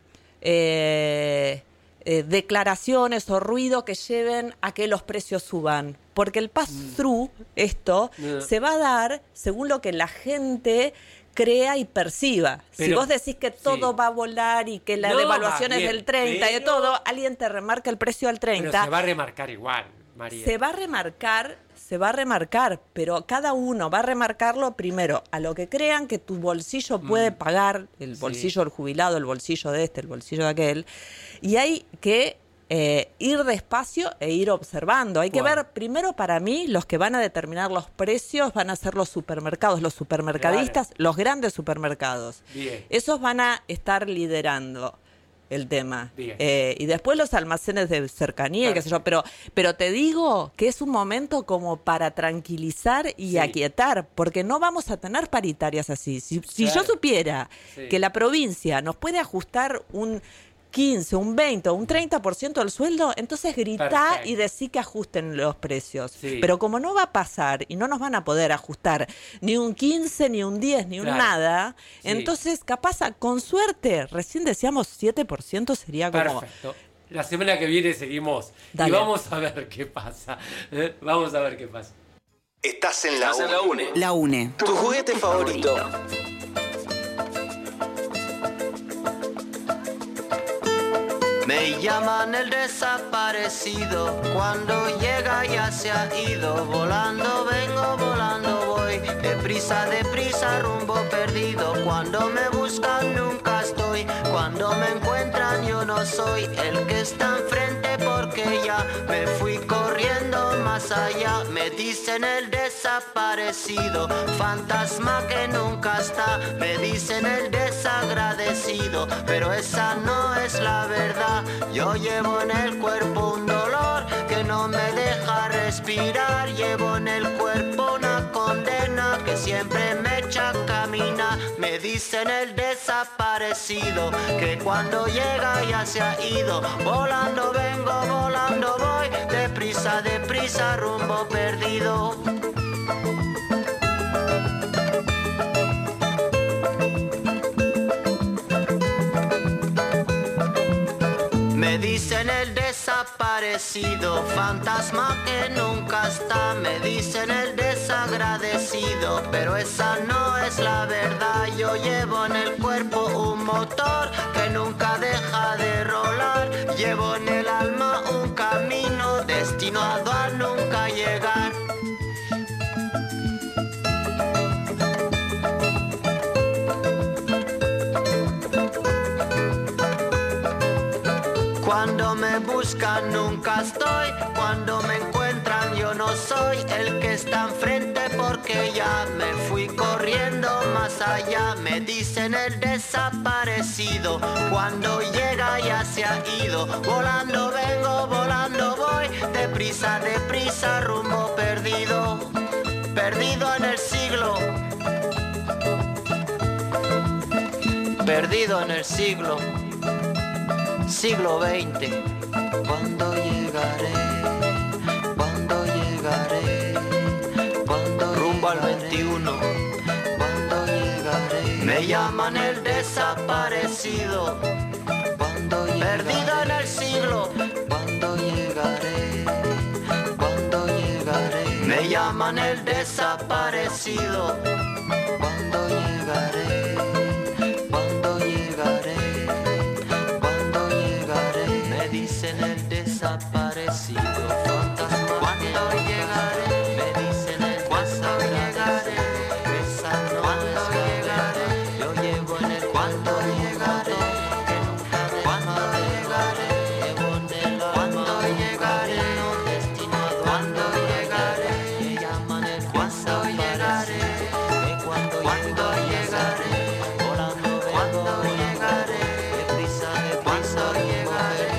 declaraciones o ruido que lleven a que los precios suban. Porque el pass-through, esto, se va a dar según lo que la gente crea y perciba. Pero, si vos decís que todo va a volar y que la devaluación es del 30 y de todo, alguien te remarca el precio al 30. Pero se va a remarcar igual, María. Se va a remarcar, pero cada uno va a remarcarlo primero a lo que crean que tu bolsillo puede pagar, el bolsillo del jubilado, el bolsillo de este, el bolsillo de aquel, y hay que ir despacio e ir observando. Hay que ver, primero para mí, los que van a determinar los precios van a ser los supermercados, los supermercadistas, los grandes supermercados. Bien. Esos van a estar liderando el tema. Bien. Y después los almacenes de cercanía, y qué sé yo, pero te digo que es un momento como para tranquilizar y aquietar, porque no vamos a tener paritarias así. Si yo supiera que la provincia nos puede ajustar un 15, un 20 o un 30% del sueldo, entonces gritá y decí que ajusten los precios. Sí. Pero como no va a pasar y no nos van a poder ajustar ni un 15, ni un 10, ni un nada, entonces capaz, con suerte, recién decíamos 7% sería como... Perfecto. La semana que viene seguimos. Dale. Y vamos a ver qué pasa. Vamos a ver qué pasa. Estás en la UNE. La UNE. Tu juguete favorito. Me llaman el desaparecido, cuando llega ya se ha ido. Volando vengo, volando voy, deprisa, rumbo perdido. Cuando me buscan nunca estoy, cuando me encuentran yo no soy el que está enfrente, porque ya me fui corriendo más allá. Me dicen el desaparecido, fantasma que nunca está. Me dicen el desagradecido, pero esa no es la verdad. Yo llevo en el cuerpo un dolor que que no me deja respirar. Llevo en el cuerpo una condena que siempre me echa a caminar. Me dicen el desaparecido, que cuando llega ya se ha ido. Volando vengo, volando voy, deprisa, deprisa, rumbo perdido. Me dicen el desaparecido, fantasma que nunca está. Me dicen el desagradecido, pero esa no es la verdad. Yo llevo en el cuerpo un motor que nunca deja de rolar. Llevo en el alma un camino destinado a nunca llegar. Cuando me buscan nunca estoy, cuando me encuentran yo no soy el que está enfrente porque ya me fui corriendo más allá. Me dicen el desaparecido, cuando llega ya se ha ido. Volando vengo, volando voy, deprisa, deprisa, rumbo perdido. Perdido en el siglo, perdido en el siglo. Siglo XX. ¿Cuándo llegaré? ¿Cuándo llegaré? ¿Cuándo rumbo al 21? ¿Cuándo llegaré? Me llaman el desaparecido. ¿Cuándo llegaré? Perdido en el siglo. ¿Cuándo llegaré? ¿Cuándo llegaré? Me llaman el desaparecido. ¿Cuándo llegaré? ¿Cuándo llegaré? Dicen el desaparecido, fantasma. ¿Cuándo llegaré? Me dicen el cuándo llegaré. Esa no ¿cuándo llegaré? Yo llevo en el cuándo llegaré. Que nunca me ¿cuándo llegaré? Llevo en el cuándo llegaré. No destino a cuándo llegaré. Me llaman el cuándo llegaré. Que cuándo llegaré. Volando cuándo llegaré. Deprisa, deprisa, llegaré.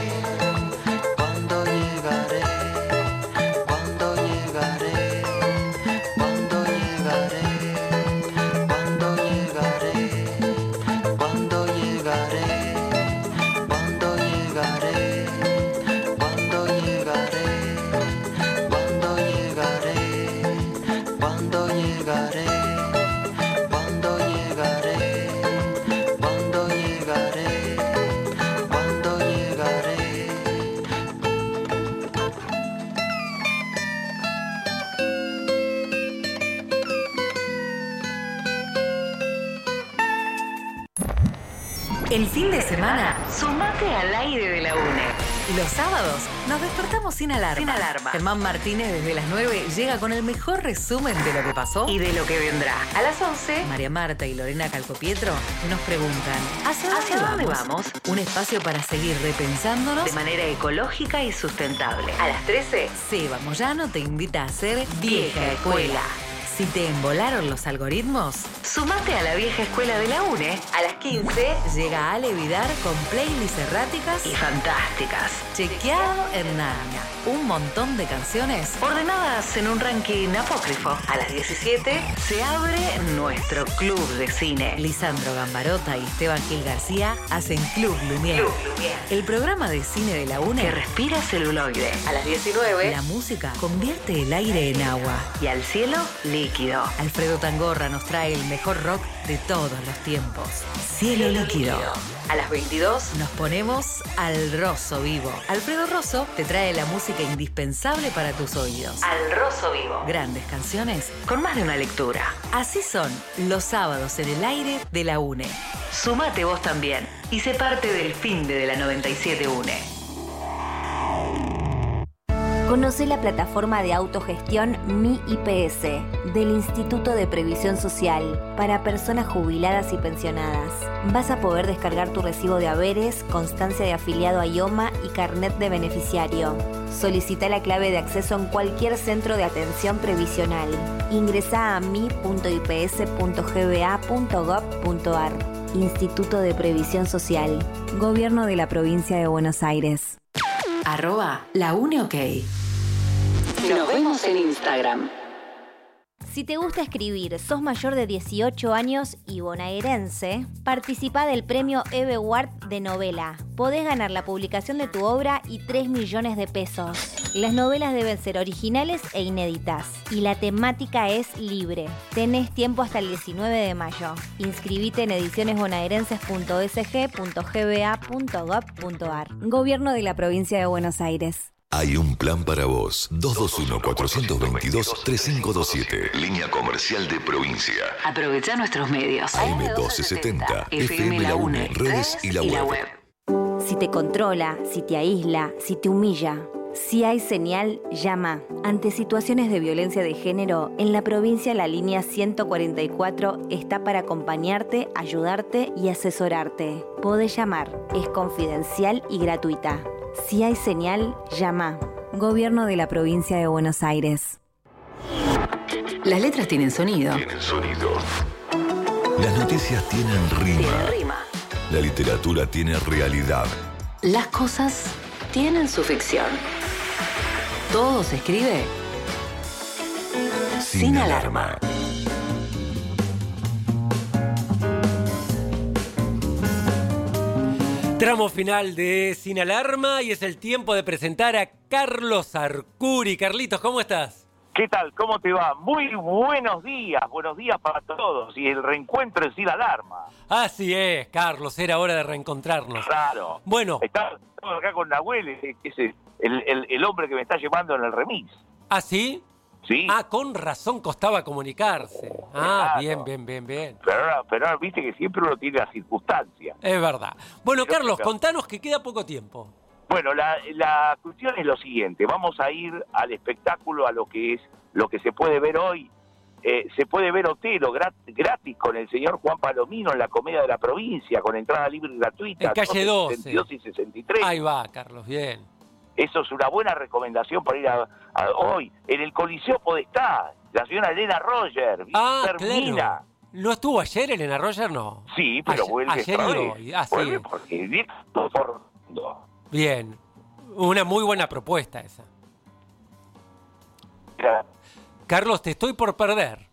El fin de semana, sumate al aire de la UNE. Los sábados nos despertamos sin alarma. Germán Martínez desde las 9 llega con el mejor resumen de lo que pasó y de lo que vendrá. A las 11, María Marta y Lorena Calcopietro nos preguntan ¿Hacia dónde vamos? Un espacio para seguir repensándonos de manera ecológica y sustentable. A las 13, Seba Moyano te invita a ser Vieja Escuela. Si te embolaron los algoritmos, sumate a la Vieja Escuela de la UNE. A las 15 llega Ale Vidar con playlists erráticas y fantásticas. Chequeado en nada. Un montón de canciones ordenadas en un ranking apócrifo. A las 17 se abre nuestro club de cine. Lisandro Gambarota y Esteban Gil García hacen Club Lumière. El programa de cine de la UNE que respira celuloide. A las 19 la música convierte el aire en agua y al cielo líquido. Alfredo Tangorra nos trae el mejor rock de todos los tiempos. Cielo líquido. A las 22 nos ponemos al Rosso Vivo. Alfredo Rosso te trae la música indispensable para tus oídos. Al Rosso Vivo. Grandes canciones con más de una lectura. Así son los sábados en el aire de la UNE. Sumate vos también y sé parte del fin de la 97 UNE. Conoce la plataforma de autogestión Mi IPS del Instituto de Previsión Social para personas jubiladas y pensionadas. Vas a poder descargar tu recibo de haberes, constancia de afiliado a IOMA y carnet de beneficiario. Solicita la clave de acceso en cualquier centro de atención previsional. Ingresá a mi.ips.gba.gov.ar. Instituto de Previsión Social. Gobierno de la Provincia de Buenos Aires. @laUneOK. Nos vemos en Instagram. Si te gusta escribir, sos mayor de 18 años y bonaerense, participa del premio Eve Ward de novela. Podés ganar la publicación de tu obra y 3 millones de pesos. Las novelas deben ser originales e inéditas. Y la temática es libre. Tenés tiempo hasta el 19 de mayo. Inscribite en edicionesbonaerenses.sg.gba.gov.ar. Gobierno de la Provincia de Buenos Aires. Hay un plan para vos. 221-422-3527. Línea comercial de provincia. Aprovecha nuestros medios. AM1270. FM La UNE. Redes y la web. Si te controla, si te aísla, si te humilla, si hay señal, llama. Ante situaciones de violencia de género, en la provincia la línea 144 está para acompañarte, ayudarte y asesorarte. Podés llamar, es confidencial y gratuita. Si hay señal, llama. Gobierno de la Provincia de Buenos Aires. Las letras tienen sonido. Las noticias tienen rima. La literatura tiene realidad. Las cosas tienen su ficción. Todo se escribe sin alarma. Tramo final de Sin Alarma y es el tiempo de presentar a Carlos Arcuri. Carlitos, ¿cómo estás? ¿Qué tal? ¿Cómo te va? Muy buenos días para todos y el reencuentro en Sin Alarma. Así es, Carlos, era hora de reencontrarnos. Claro. Bueno. Estamos acá con Nahuel, que es el hombre que me está llevando en el remis. ¿Ah, sí? Sí. Ah, con razón costaba comunicarse. Ah, Claro. bien. Pero ahora viste que siempre uno tiene las circunstancias. Es verdad. Bueno, Carlos, contanos que queda poco tiempo. Bueno, la cuestión es lo siguiente. Vamos a ir al espectáculo, a lo que se puede ver hoy. Se puede ver Otelo gratis con el señor Juan Palomino en la Comedia de la Provincia, con entrada libre y gratuita. En calle 12. 62 y 63. Ahí va, Carlos, bien. Eso es una buena recomendación para ir a hoy. En el Coliseo Podestá, la señora Elena Roger. Termina. Claro. ¿No estuvo ayer Elena Roger? No. Sí, pero vuelve ayer esta y vez. hoy. Ah, Vuelve sí. porque directo por... Bien. Una muy buena propuesta esa. Mira, Carlos, te estoy por perder.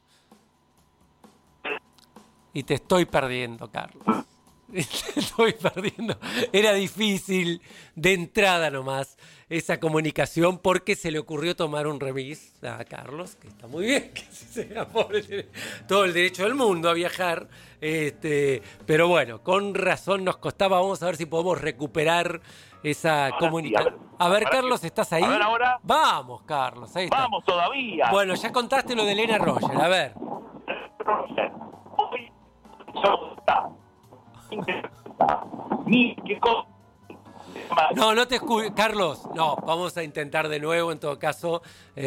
Y te estoy perdiendo, Carlos. Te estoy perdiendo. Era difícil de entrada nomás esa comunicación porque se le ocurrió tomar un remis a Carlos, que está muy bien, que así sea, pobre, tiene todo el derecho del mundo a viajar. Pero bueno, con razón nos costaba. Vamos a ver si podemos recuperar esa comunicación. A ver, Carlos, ¿estás ahí? A ver ahora. Vamos, Carlos, ahí está. Vamos todavía. Bueno, ya contaste lo de Elena Roger, a ver. Hoy ni qué cosa. No te escucho. Carlos, no, vamos a intentar de nuevo, en todo caso.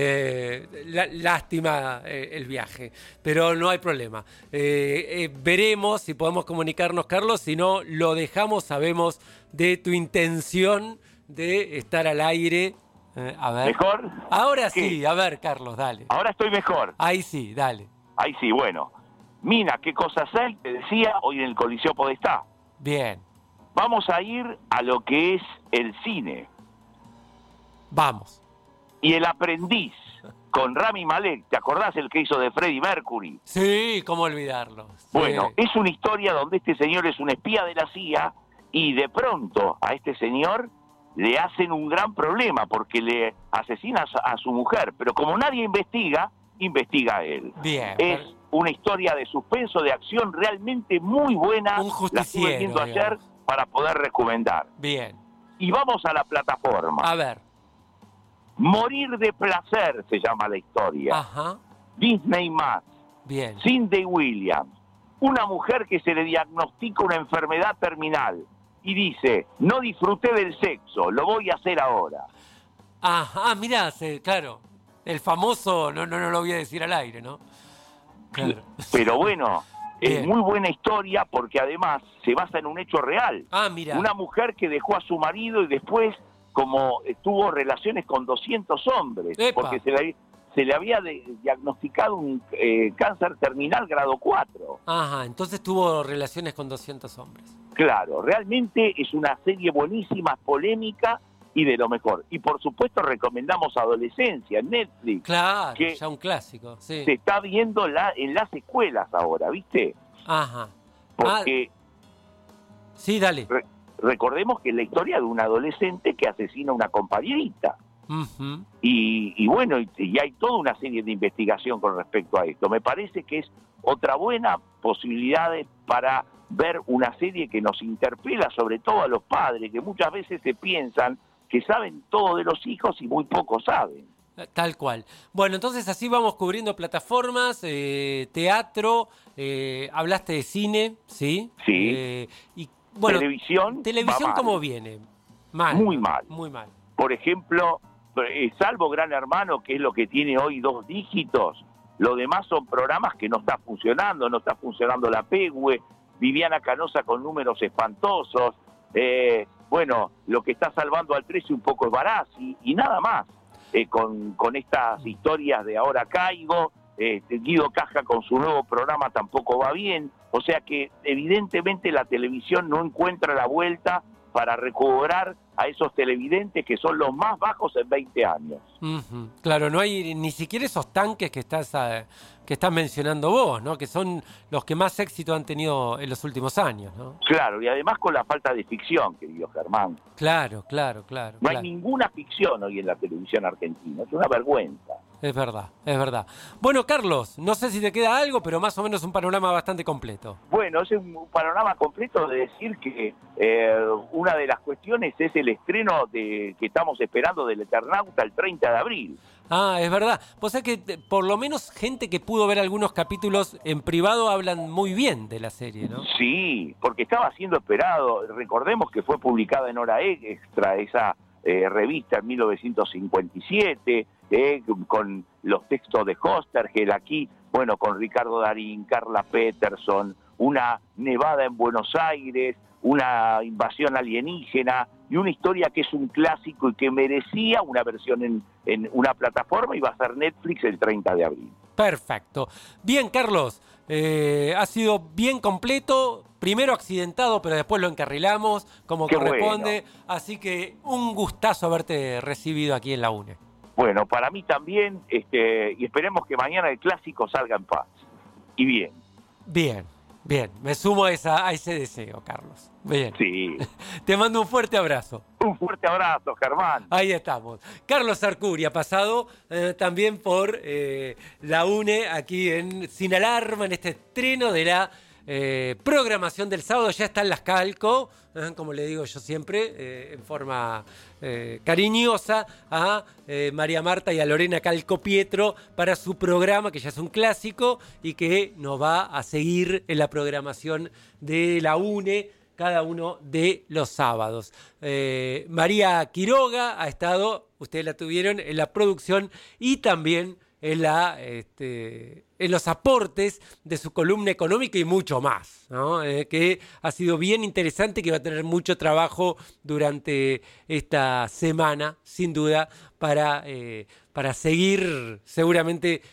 Lástima el viaje, pero no hay problema. Veremos si podemos comunicarnos, Carlos, si no, lo dejamos, sabemos de tu intención de estar al aire. A ver. ¿Mejor? Ahora ¿Qué? sí, a ver, Carlos, dale. Ahora estoy mejor. Ahí sí, dale. Ahí sí, bueno. Mina, qué cosa hacer, te decía, hoy en el Coliseo Podestá. Bien. Vamos a ir a lo que es el cine. Vamos. Y El Aprendiz, con Rami Malek. ¿Te acordás el que hizo de Freddie Mercury? Sí, cómo olvidarlo. Sí. Bueno, es una historia donde este señor es un espía de la CIA y de pronto a este señor le hacen un gran problema porque le asesina a su mujer. Pero como nadie investiga a él. Bien. Es una historia de suspenso, de acción realmente muy buena. Un justiciero, la estuve viendo ayer para poder recomendar. Bien. Y vamos a la plataforma. A ver. Morir de placer se llama la historia. Ajá. Disney más. Bien. Cindy Williams. Una mujer que se le diagnostica una enfermedad terminal y dice, no disfruté del sexo, lo voy a hacer ahora. Ajá, mirá, claro. El famoso, no lo voy a decir al aire, ¿no? Claro. Pero bueno, Bien. es muy buena historia porque además se basa en un hecho real. Ah, mira. Una mujer que dejó a su marido y después como tuvo relaciones con 200 hombres. ¡Epa! Porque se le había diagnosticado un cáncer terminal grado 4. Ajá, entonces tuvo relaciones con 200 hombres. Claro, realmente es una serie buenísima, polémica y de lo mejor. Y por supuesto recomendamos Adolescencia en Netflix. Claro, que ya un clásico, sí. se está viendo en las escuelas ahora, ¿viste? Ajá. Porque sí, dale. Recordemos que es la historia de un adolescente que asesina a una compañerita. Uh-huh. Y bueno, y hay toda una serie de investigación con respecto a esto. Me parece que es otra buena posibilidad para ver una serie que nos interpela, sobre todo a los padres, que muchas veces se piensan que saben todo de los hijos y muy poco saben. Tal cual. Bueno, entonces así vamos cubriendo plataformas, teatro, hablaste de cine, ¿sí? Sí. Y bueno, televisión ¿cómo viene? Mal. Muy mal. Muy mal. Por ejemplo, salvo Gran Hermano, que es lo que tiene hoy 2 dígitos, lo demás son programas que no está funcionando La Pegue, Viviana Canosa con números espantosos, bueno, lo que está salvando al 13 un poco es Barassi, y nada más, con estas historias de Ahora Caigo, Guido Casca con su nuevo programa tampoco va bien, o sea que evidentemente la televisión no encuentra la vuelta para recobrar a esos televidentes que son los más bajos en 20 años. Uh-huh. Claro, no hay ni siquiera esos tanques que estás mencionando vos, ¿no? Que son los que más éxito han tenido en los últimos años, ¿no? Claro, y además con la falta de ficción, querido Germán. Claro. No hay ninguna ficción hoy en la televisión argentina, es una vergüenza. Es verdad. Bueno, Carlos, no sé si te queda algo, pero más o menos un panorama bastante completo. Bueno, es un panorama completo de decir que una de las cuestiones es el estreno que estamos esperando del Eternauta el 30 de abril. Ah, es verdad. Vos sabés que por lo menos gente que pudo ver algunos capítulos en privado hablan muy bien de la serie, ¿no? Sí, porque estaba siendo esperado. Recordemos que fue publicada en Hora Extra, esa revista en 1957, con los textos de Hostergel aquí, bueno, con Ricardo Darín, Carla Peterson, una nevada en Buenos Aires, una invasión alienígena y una historia que es un clásico y que merecía una versión en una plataforma, y va a ser Netflix el 30 de abril. Perfecto. Bien, Carlos, ha sido bien completo, primero accidentado, pero después lo encarrilamos como Qué corresponde, bueno. Así que un gustazo haberte recibido aquí en la UNE. Bueno, para mí también, y esperemos que mañana el clásico salga en paz. Y bien. Bien, me sumo a ese deseo, Carlos. Bien. Sí. Te mando un fuerte abrazo. Un fuerte abrazo, Germán. Ahí estamos. Carlos Arcuri ha pasado también por la UNE aquí en Sin Alarma, en este estreno de la programación del sábado. Ya están las calco, como le digo yo siempre, en forma cariñosa a María Marta y a Lorena Calco Pietro para su programa, que ya es un clásico y que nos va a seguir en la programación de la UNE cada uno de los sábados. María Quiroga ha estado, ustedes la tuvieron, en la producción y también en los aportes de su columna económica y mucho más, ¿no? Que ha sido bien interesante, que va a tener mucho trabajo durante esta semana, sin duda, para seguir seguramente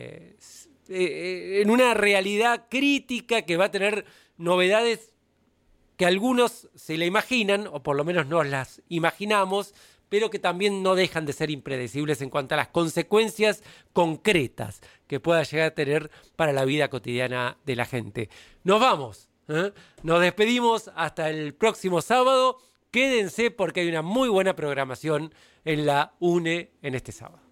en una realidad crítica que va a tener novedades que algunos se la imaginan, o por lo menos nos las imaginamos, pero que también no dejan de ser impredecibles en cuanto a las consecuencias concretas que pueda llegar a tener para la vida cotidiana de la gente. Nos vamos, nos despedimos hasta el próximo sábado. Quédense porque hay una muy buena programación en la UNE en este sábado.